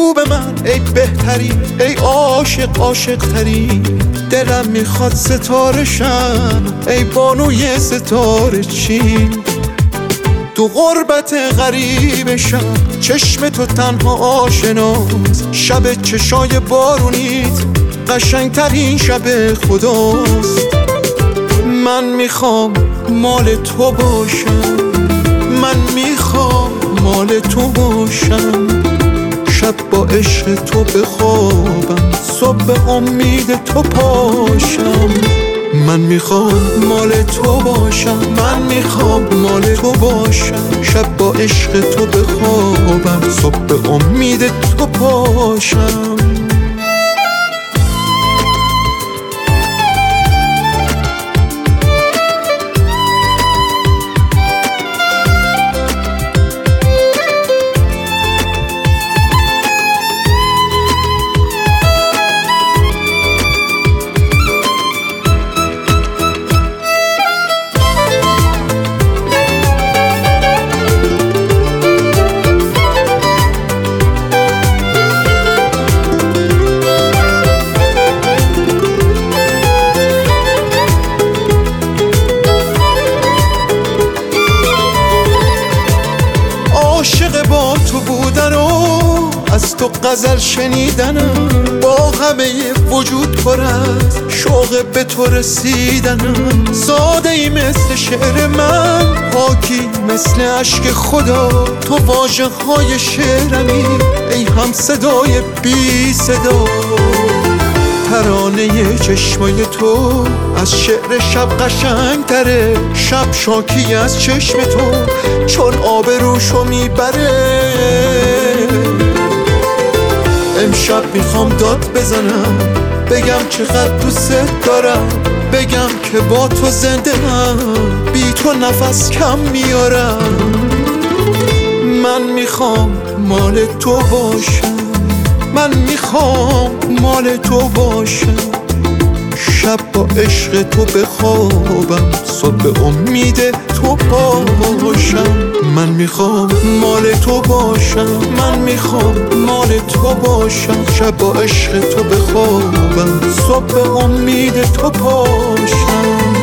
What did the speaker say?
بگو به من ای بهتری، ای عاشق عاشق تری. دلم میخواد ستاره شم ای بانوی ستاره چین. تو غربت غریبشم چشم تو تنها آشناست. شب چشای بارونیت قشنگترین شب خداست. من میخوام مال تو باشم، من میخوام مال تو باشم. شب با عشق تو بخوابم، صبح به امید تو پاشم. من میخوام مال تو باشم، من میخوام مال تو باشم. شب با عشق تو بخوابم، صبح به امید تو پاشم. عاشق با تو بودن و از تو غزل شنیدنم، با همه وجود پر از شوق به تو رسیدنم. ساده ای مثل شعر من، پاکی مثل عشق خدا. تو واژه های شعرمی ای هم صدای بی صدا. ترانه چشمای تو از شعر شب قشنگ تره. شب شاکی از چشم تو چون آب روشو میبره. امشب میخوام داد بزنم، بگم چقدر دوست دارم. بگم که با تو زنده هم، بی تو نفس کم میارم. من میخوام مال تو باشم، من میخوام مال تو باشم. شب با عشق تو بخوابم، صبح امید تو پاشم. من میخوام مال تو باشم، من میخوام مال تو باشم. شب با عشق تو بخوابم، صبح امید تو پاشم.